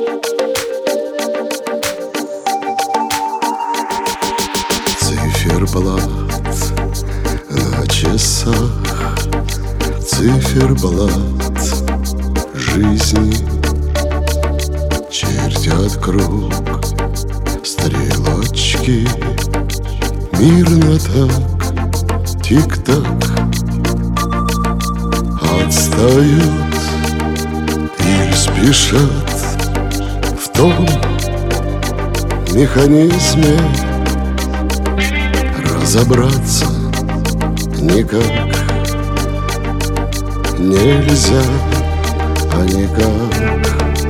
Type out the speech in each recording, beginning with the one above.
Циферблат на часах, циферблат жизни чертят круг стрелочки. Мирно так, тик-так, отстают или спешат в том механизме. Разобраться никак нельзя, а никак.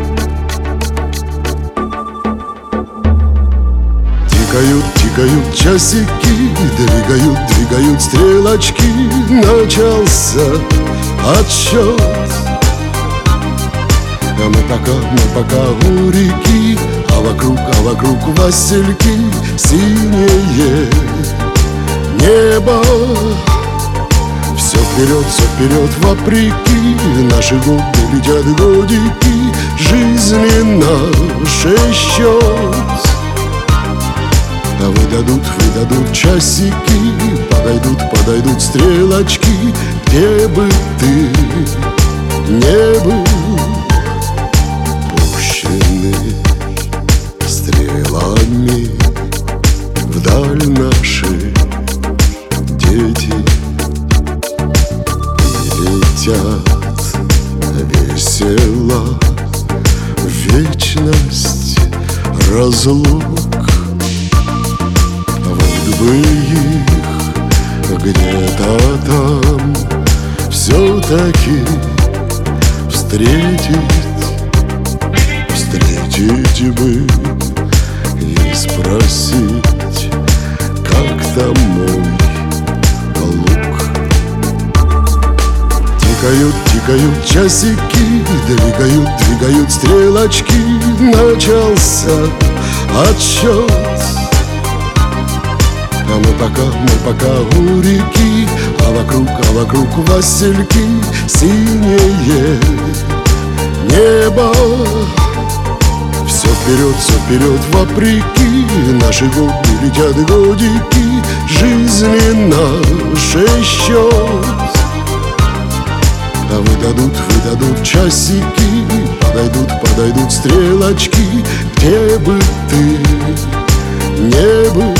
Тикают, тикают часики, двигают стрелочки. Начался отсчет, а мы пока у реки, а вокруг васильки синее небо. Все вперед, вопреки. Наши годы летят годики, жизни нашей счет. А выдадут часики, подойдут стрелочки. Где бы ты не был, пущены стрелами вдаль наши дети. И летят весело в вечность разлук. Вот бы их где-то там все-таки встретить бы и спросить, как там мой лук. Тикают часики, двигают стрелочки. Начался отсчет, а мы пока у реки, а вокруг васильки синее небо. Все вперед, вопреки. Наши годы летят годики, жизни нашей счет. А выдадут часики, подойдут стрелочки. Где бы ты не был,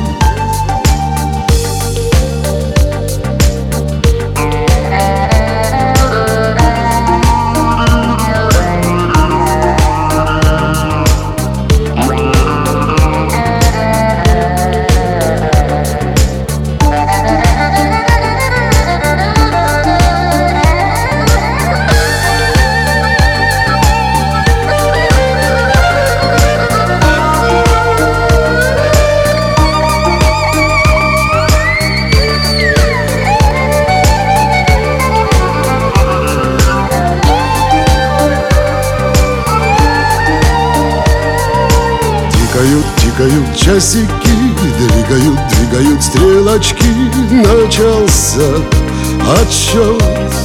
тикают часики, двигают стрелочки. Начался отсчет,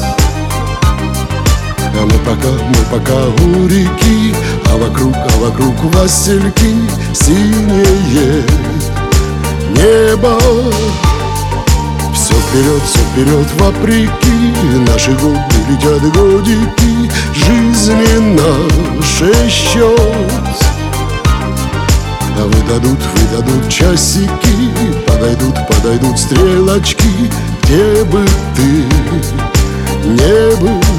а мы пока у реки, а вокруг васильки синее небо. Все вперед, вопреки. Наши годы летят годики, жизни нашей счет. А выдадут часики, подойдут стрелочки. Где бы ты не был,